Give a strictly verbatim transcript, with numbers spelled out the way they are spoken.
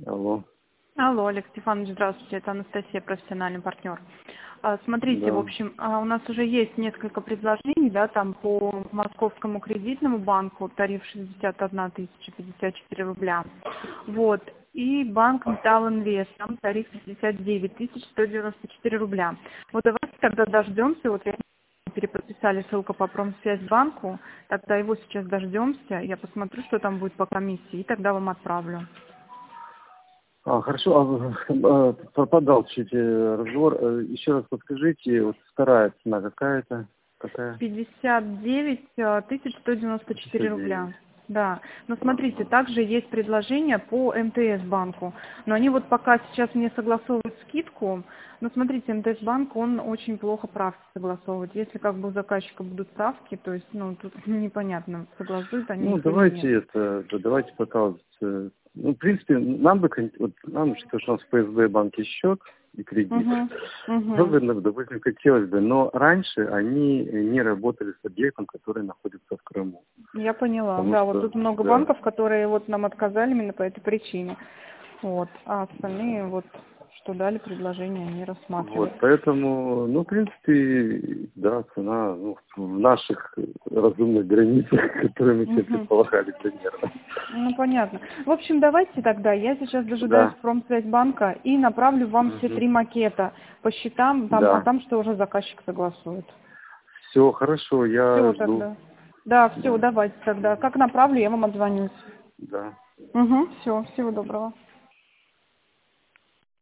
Алло. Алло, Олег Стефанович, здравствуйте, это Анастасия, профессиональный партнер. А, Смотрите, в Да. общем, а, у нас уже есть несколько предложений, да, там по Московскому кредитному банку тариф шестьдесят одна тысяча пятьдесят четыре рубля. Вот. И банк Металл Инвест, там тариф пятьдесят девять тысяч сто девяносто четыре рубля. Вот давайте тогда дождемся, вот я переподписали ссылку по Промсвязьбанку, тогда его сейчас дождемся, я посмотрю, что там будет по комиссии, и тогда вам отправлю. А, хорошо, а, вы, э, пропадал чуть э, разговор. Э, Еще раз подскажите, вот вторая цена какая-то? Какая? пятьдесят девять тысяч сто девяносто четыре пятьдесят девять. рубля. Да. Но смотрите, Ага. также есть предложения по МТС банку. Но они вот пока сейчас мне согласовывают скидку. Но смотрите, МТС банк, он очень плохо правки согласовывает. Если как бы у заказчика будут правки, то есть, ну, тут непонятно, согласуют они Ну, их или нет. давайте это, да, давайте пока вот, э, ну, в принципе, нам бы, кон- вот, нам, что у нас в ПСБ банке счет и кредит, Угу. Угу. особенно, допустим, хотелось бы, но раньше они не работали с объектом, который находится в Крыму. Я поняла. Потому Да, вот что, тут много да, банков, которые вот нам отказали именно по этой причине. Вот. А остальные вот, что дали предложение, они вот, рассматривают. поэтому, ну, в принципе, да, цена, ну, в наших разумных границах, которые мы себе Мгм. предполагали примерно. Ну, понятно. В общем, давайте тогда, я сейчас дожидаюсь Да. Промсвязьбанка и направлю вам все Мгм. три макета по счетам, там, а Да. там что уже заказчик согласует. Все, хорошо, я Все жду. тогда. Да, все, Да. давайте тогда. Мгм. Как направлю, я вам отзвонюсь. Да. Угу, все, всего доброго.